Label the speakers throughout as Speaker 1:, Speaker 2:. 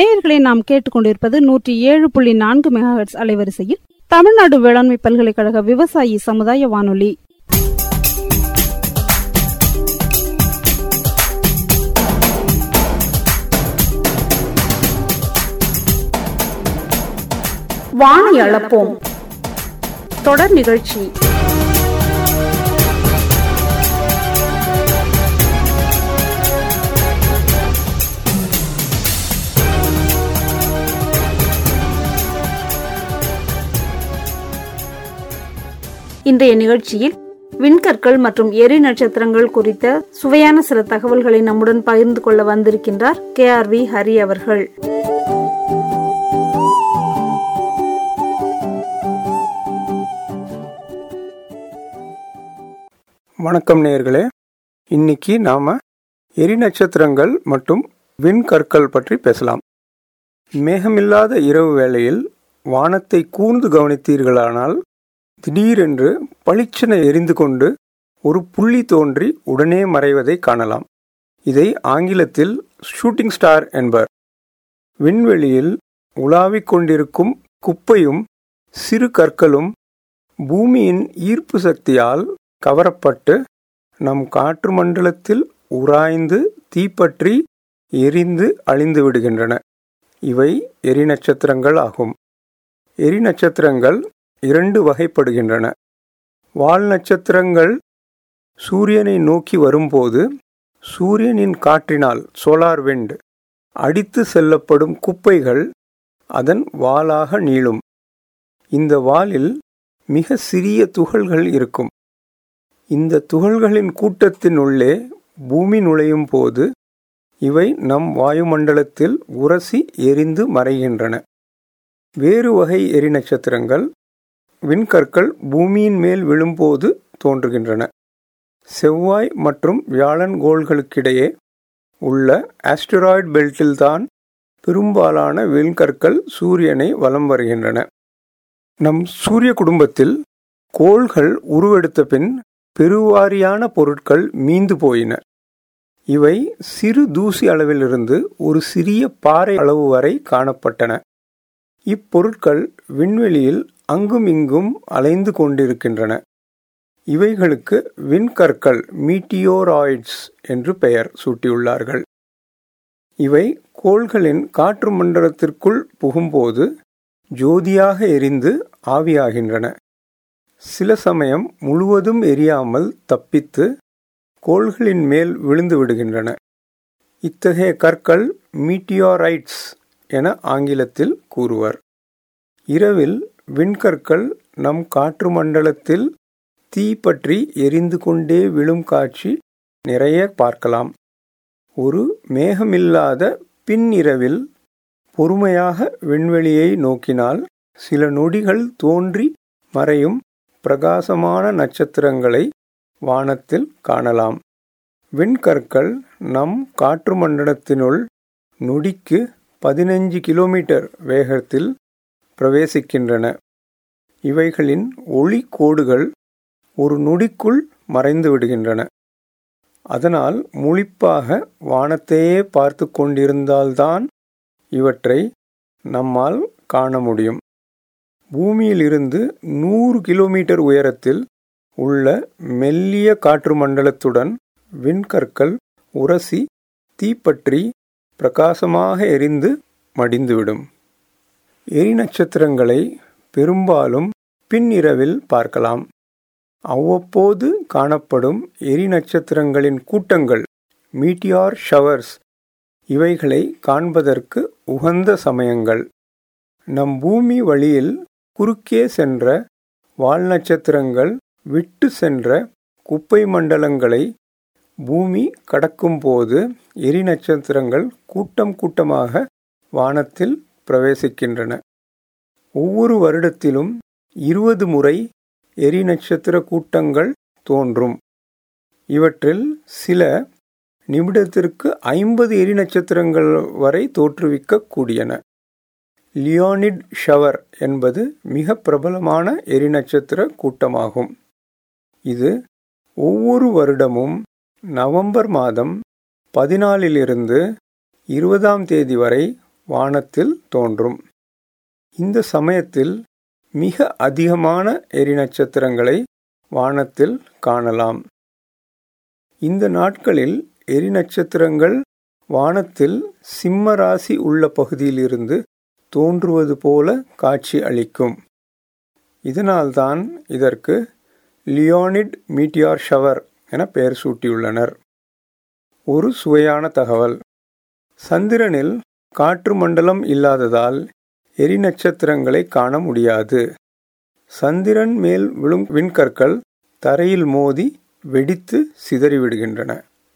Speaker 1: நேயர்களை நாம் கேட்டுக்கொண்டிருப்பது 107.4 மெகாஹெர்ட்ஸ் அலைவரிசையில் தமிழ்நாடு வேளாண்மை பல்கலைக்கழக விவசாயி சமுதாய வானொலி. வானை அளப்போம் தொடர் நிகழ்ச்சி. இன்றைய நிகழ்ச்சியில் விண்கற்கள் மற்றும் எரி நட்சத்திரங்கள் குறித்த சுவையான சில தகவல்களை நம்முடன் பகிர்ந்து கொள்ள வந்திருக்கின்றார் KRV ஹரி அவர்கள்.
Speaker 2: வணக்கம் நேயர்களே, இன்னைக்கு நாம எரி நட்சத்திரங்கள் மற்றும் விண்கற்கள் பற்றி பேசலாம். மேகமில்லாத இரவு வேளையில் வானத்தை கூர்ந்து கவனித்தீர்களானால் திடீரென்று பளிச்சென எரிந்து கொண்டு ஒரு புள்ளி தோன்றி உடனே மறைவதை காணலாம். இதை ஆங்கிலத்தில் ஷூட்டிங் ஸ்டார் என்பர். விண்வெளியில் உலாவிக் கொண்டிருக்கும் குப்பையும் சிறு கற்களும் பூமியின் ஈர்ப்பு சக்தியால் கவரப்பட்டு நம் காற்று மண்டலத்தில் உராய்ந்து தீப்பற்றி எரிந்து அழிந்து விடுகின்றன. இவை எரி நட்சத்திரங்கள் ஆகும். எரி நட்சத்திரங்கள் 2 வகைப்படுகின்றன. வால் நட்சத்திரங்கள் சூரியனை நோக்கி வரும்போது சூரியனின் காற்றினால் சோலார் விண்ட் அடித்து செல்லப்படும் குப்பைகள் அதன் வாலாக நீளும். இந்த வாலில் மிக சிறிய துகள்கள் இருக்கும். இந்த துகள்களின் கூட்டத்தினுள்ளே பூமி நுழையும் போது இவை நம் வாயுமண்டலத்தில் உரசி எரிந்து மறைகின்றன. வேறு வகை எரி நட்சத்திரங்கள் விண்கற்கள் பூமியின் மேல் விழும்போது தோன்றுகின்றன. செவ்வாய் மற்றும் வியாழன் கோள்களுக்கிடையே உள்ள ஆஸ்டராய்டு பெல்ட்டில்தான் பெரும்பாலான விண்கற்கள் சூரியனை வலம் வருகின்றன. நம் சூரிய குடும்பத்தில் கோள்கள் உருவெடுத்த பின் பெருவாரியான பொருட்கள் மீந்து போயின. இவை சிறு தூசி அளவிலிருந்து ஒரு சிறிய பாறை அளவு வரை காணப்பட்டன. இப்பொருட்கள் விண்வெளியில் அங்கும் இங்கும் அலைந்து கொண்டிருக்கின்றன. இவைகளுக்கு விண்கற்கள் மீட்டியோராய்ட்ஸ் என்று பெயர் சூட்டியுள்ளார்கள். இவை கோள்களின் காற்று மண்டலத்திற்குள் புகும்போது ஜோதியாக எரிந்து ஆவியாகின்றன. சில சமயம் முழுவதும் எரியாமல் தப்பித்து கோள்களின் மேல் விழுந்து விடுகின்றன. இத்தகைய கற்கள் மீட்டியோரைட்ஸ் என ஆங்கிலத்தில் கூறுவர். இரவில் விண்கற்கள் நம் காற்று மண்டலத்தில் தீ பற்றி எரிந்து கொண்டே விழும் காட்சி நிறைய பார்க்கலாம். ஒரு மேகமில்லாத பின்னிரவில் பொறுமையாக விண்வெளியை நோக்கினால் சில நொடிகள் தோன்றி மறையும் பிரகாசமான நட்சத்திரங்களை வானத்தில் காணலாம். விண்கற்கள் நம் காற்று மண்டலத்தினுள் நொடிக்கு 15 கிலோமீட்டர் வேகத்தில் பிரவேசிக்கின்றன. இவைகளின் ஒளி கோடுகள் ஒரு நொடிக்குள் மறைந்து விடுகின்றன. அதனால் முழிப்பாக வானத்தையே பார்த்து கொண்டிருந்தால்தான் இவற்றை நம்மால் காண முடியும். பூமியிலிருந்து 100 கிலோமீட்டர் உயரத்தில் உள்ள மெல்லிய காற்று மண்டலத்துடன் விண்கற்கள் உரசி தீப்பற்றி பிரகாசமாக எரிந்து மடிந்துவிடும். எரி நட்சத்திரங்களை பெரும்பாலும் பின்னிரவில் பார்க்கலாம். அவ்வப்போது காணப்படும் எரி நட்சத்திரங்களின் கூட்டங்கள் மீட்டியார் ஷவர்ஸ் இவைகளை காண்பதற்கு உகந்த சமயங்கள். நம் பூமி வழியில் குறுக்கே சென்ற வால் நட்சத்திரங்கள் விட்டு சென்ற குப்பை மண்டலங்களை பூமி கடக்கும்போது எரி நட்சத்திரங்கள் கூட்டம் கூட்டமாக வானத்தில் பிரவேசிக்கின்றன. ஒவ்வொரு வருடத்திலும் 20 முறை எரி நட்சத்திர கூட்டங்கள் தோன்றும். இவற்றில் சில நிமிடத்திற்கு 50 எரி நட்சத்திரங்கள் வரை தோற்றுவிக்க கூடியன. லியோனிட் ஷவர் என்பது மிக பிரபலமான எரி நட்சத்திர கூட்டமாகும். இது ஒவ்வொரு வருடமும் நவம்பர் மாதம் 14 20 வரை வானத்தில் தோன்றும். இந்த சமயத்தில் மிக அதிகமான எரிநட்சத்திரங்களை வானத்தில் காணலாம். இந்த நாட்களில் எரிநட்சத்திரங்கள் வானத்தில் சிம்ம ராசி உள்ள பகுதியிலிருந்து தோன்றுவது போல காட்சி அளிக்கும். இதனால்தான் இதற்கு லியோனிட் மீட்டியார் ஷவர் என பெயர் சூட்டியுள்ளனர். ஒரு சுவையான தகவல்: சந்திரனில் காற்று மண்டலம் இல்லாததால் எரிநட்சத்திரங்களை காண முடியாது. சந்திரன் மேல் விழும் விண்கற்கள் தரையில் மோதி வெடித்து சிதறிவிடுகின்றன.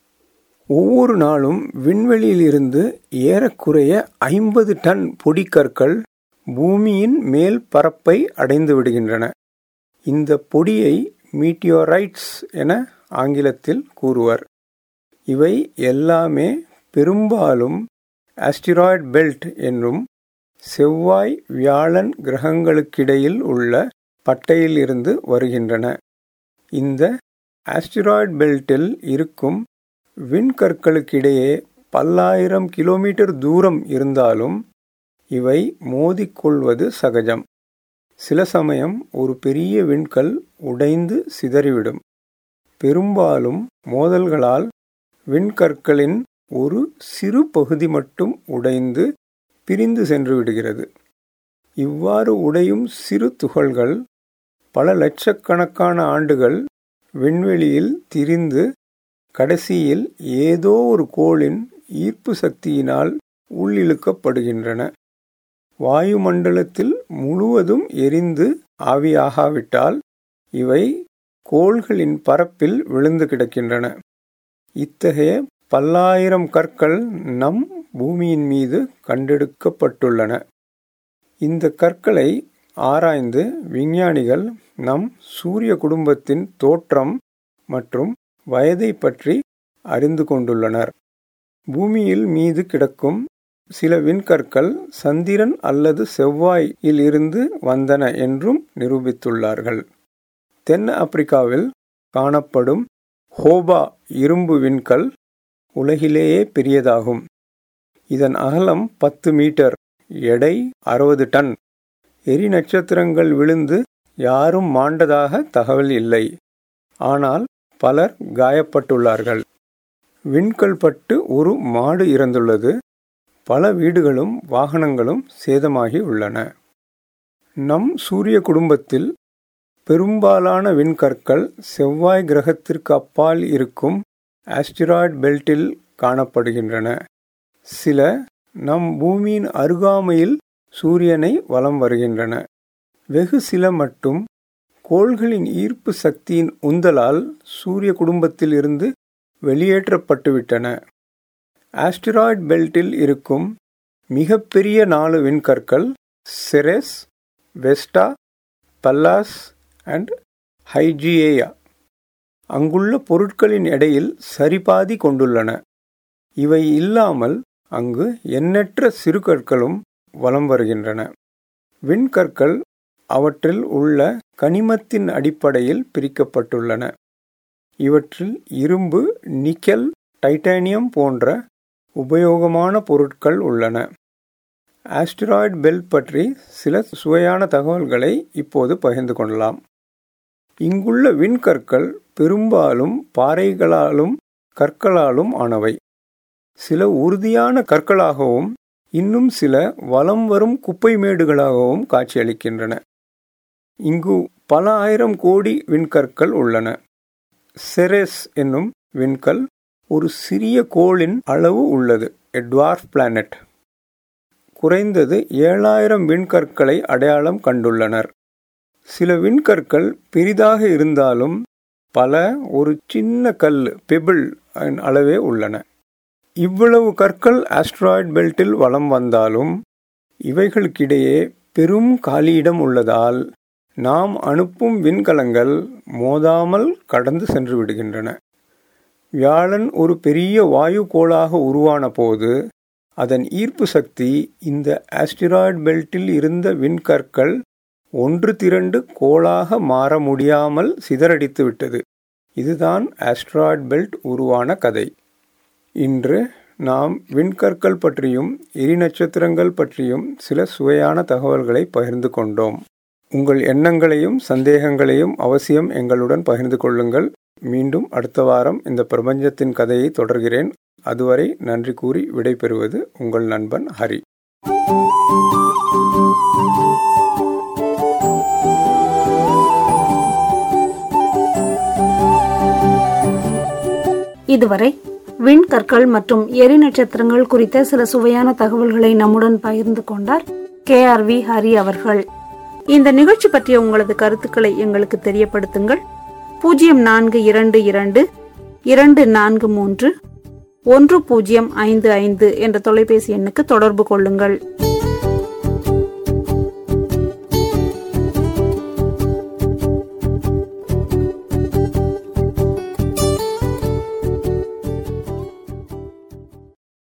Speaker 2: ஒவ்வொரு நாளும் விண்வெளியிலிருந்து ஏறக்குறைய 50 டன் பொடிக்கற்கள் பூமியின் மேல் பரப்பை அடைந்து விடுகின்றன. இந்த பொடியை மீட்டியோரைட்ஸ் என ஆங்கிலத்தில் கூறுவர். இவை எல்லாமே பெரும்பாலும் ஆஸ்டிராய்டு பெல்ட் என்னும் செவ்வாய் வியாழன் கிரகங்களுக்கிடையில் உள்ள பட்டையில் இருந்து வருகின்றன. இந்த ஆஸ்டிராய்டு பெல்ட்டில் இருக்கும் விண்கற்களுக்கிடையே பல்லாயிரம் கிலோமீட்டர் தூரம் இருந்தாலும் இவை மோதிக்கொள்வது சகஜம். சில சமயம் ஒரு பெரிய விண்கல் உடைந்து சிதறிவிடும். பெரும்பாலும் மோதல்களால் விண்கற்களின் ஒரு சிறு பகுதி மட்டும் உடைந்து பிரிந்து சென்று விடுகிறது. இவ்வாறு உடையும் சிறு துகள்கள் பல லட்சக்கணக்கான ஆண்டுகள் விண்வெளியில் திரிந்து கடைசியில் ஏதோ ஒரு கோளின் ஈர்ப்பு சக்தியினால் உள்ளிழுக்கப்படுகின்றன. வாயுமண்டலத்தில் முழுவதும் எரிந்து ஆவியாகாவிட்டால் இவை கோள்களின் பரப்பில் விழுந்து கிடக்கின்றன. இத்தகைய பல்லாயிரம் கற்கள் நம் பூமியின் மீது கண்டெடுக்கப்பட்டுள்ளன. இந்த கற்களை ஆராய்ந்து விஞ்ஞானிகள் நம் சூரிய குடும்பத்தின் தோற்றம் மற்றும் வயதை பற்றி அறிந்து கொண்டுள்ளனர். பூமியில் மீது கிடக்கும் சில விண்கற்கள் சந்திரன் அல்லது செவ்வாயில் இருந்து வந்தன என்றும் நிரூபித்துள்ளார்கள். தென் ஆப்பிரிக்காவில் காணப்படும் ஹோபா இரும்பு விண்கல் உலகிலேயே பெரியதாகும். இதன் அகலம் 10 மீட்டர், எடை 60 டன். எரிநட்சத்திரங்கள் விழுந்து யாரும் மாண்டதாக தகவல் இல்லை. ஆனால் பலர் காயப்பட்டுள்ளார்கள். விண்கல் பட்டு ஒரு மாடு இறந்துள்ளது. பல வீடுகளும் வாகனங்களும் சேதமாகி உள்ளன. நம் சூரிய குடும்பத்தில் பெரும்பாலான விண்கற்கள் செவ்வாய் கிரகத்திற்கு அப்பால் இருக்கும் ஆஸ்டிராய்டு பெல்ட்டில் காணப்படுகின்றன. சில நம் பூமியின் அருகாமையில் சூரியனை வலம் வருகின்றன. வெகு சில மட்டும் கோள்களின் ஈர்ப்பு சக்தியின் உந்தலால் சூரிய குடும்பத்தில் இருந்து வெளியேற்றப்பட்டுவிட்டன. ஆஸ்டிராய்டு பெல்ட்டில் இருக்கும் மிகப்பெரிய 4 விண்கற்கள் செரெஸ், வெஸ்டா, பல்லாஸ் அண்ட் ஹைஜியேயா அங்குள்ள பொருட்களின் எடையில் சரிபாதி கொண்டுள்ளன. இவை இல்லாமல் அங்கு எண்ணற்ற சிறு கற்களும் வலம் வருகின்றன. விண்கற்கள் அவற்றில் உள்ள கனிமத்தின் அடிப்படையில் பிரிக்கப்பட்டுள்ளன. இவற்றில் இரும்பு, நிக்கல், டைட்டானியம் போன்ற உபயோகமான பொருட்கள் உள்ளன. ஆஸ்டிராய்டு பெல்ட் பற்றி சில சுவையான தகவல்களை இப்போது பகிர்ந்து கொள்ளலாம். இங்குள்ள விண்கற்கள் பெரும்பாலும் பாறைகளாலும் கற்களாலும் ஆனவை. சில உறுதியான கற்களாகவும் இன்னும் சில வலம் வரும் குப்பை மேடுகளாகவும் காட்சியளிக்கின்றன. இங்கு பல ஆயிரம் கோடி விண்கற்கள் உள்ளன. செரெஸ் என்னும் விண்கல் ஒரு சிறிய கோளின் அளவு உள்ளது, a dwarf planet. குறைந்தது 7000 விண்கற்களை அடையாளம் கண்டுள்ளனர். சில விண்கற்கள் பெரிதாக இருந்தாலும் பல ஒரு சின்ன கல், பெபிள் அளவே உள்ளன. இவ்வளவு கற்கள் ஆஸ்ட்ராய்டு பெல்ட்டில் வலம் வந்தாலும் இவைகளுக்கிடையே பெரும் காலியிடம் உள்ளதால் நாம் அனுப்பும் விண்கலங்கள் மோதாமல் கடந்து சென்று விடுகின்றன. வியாழன் ஒரு பெரிய வாயு கோளாக உருவான போது அதன் ஈர்ப்பு சக்தி இந்த ஆஸ்டிராய்டு பெல்ட்டில் இருந்த விண்கற்கள் ஒன்று திரண்டு கோளாக மாற முடியாமல் சிதறடித்து விட்டது. இதுதான் ஆஸ்ட்ராய்டு பெல்ட் உருவான கதை. இன்று நாம் விண்கற்கள் பற்றியும் எரிநட்சத்திரங்கள் பற்றியும் சில சுவையான தகவல்களை பகிர்ந்து கொண்டோம். உங்கள் எண்ணங்களையும் சந்தேகங்களையும் அவசியம் எங்களுடன் பகிர்ந்து கொள்ளுங்கள். மீண்டும் அடுத்த வாரம் இந்த பிரபஞ்சத்தின் கதையை தொடர்கிறேன். அதுவரை நன்றி கூறி விடைபெறுவது உங்கள் நண்பன் ஹரி.
Speaker 1: இதுவரை விண்கற்கள் மற்றும் எரிநட்சத்திரங்கள் குறித்த சில சுவையான தகவல்களை நம்முடன் பகிர்ந்து கொண்டார் KRV ஹரி அவர்கள். இந்த நிகழ்ச்சி பற்றிய உங்களது கருத்துக்களை எங்களுக்கு தெரியப்படுத்துங்கள். 0422-243-1055 என்ற தொலைபேசி எண்ணுக்கு தொடர்பு கொள்ளுங்கள்.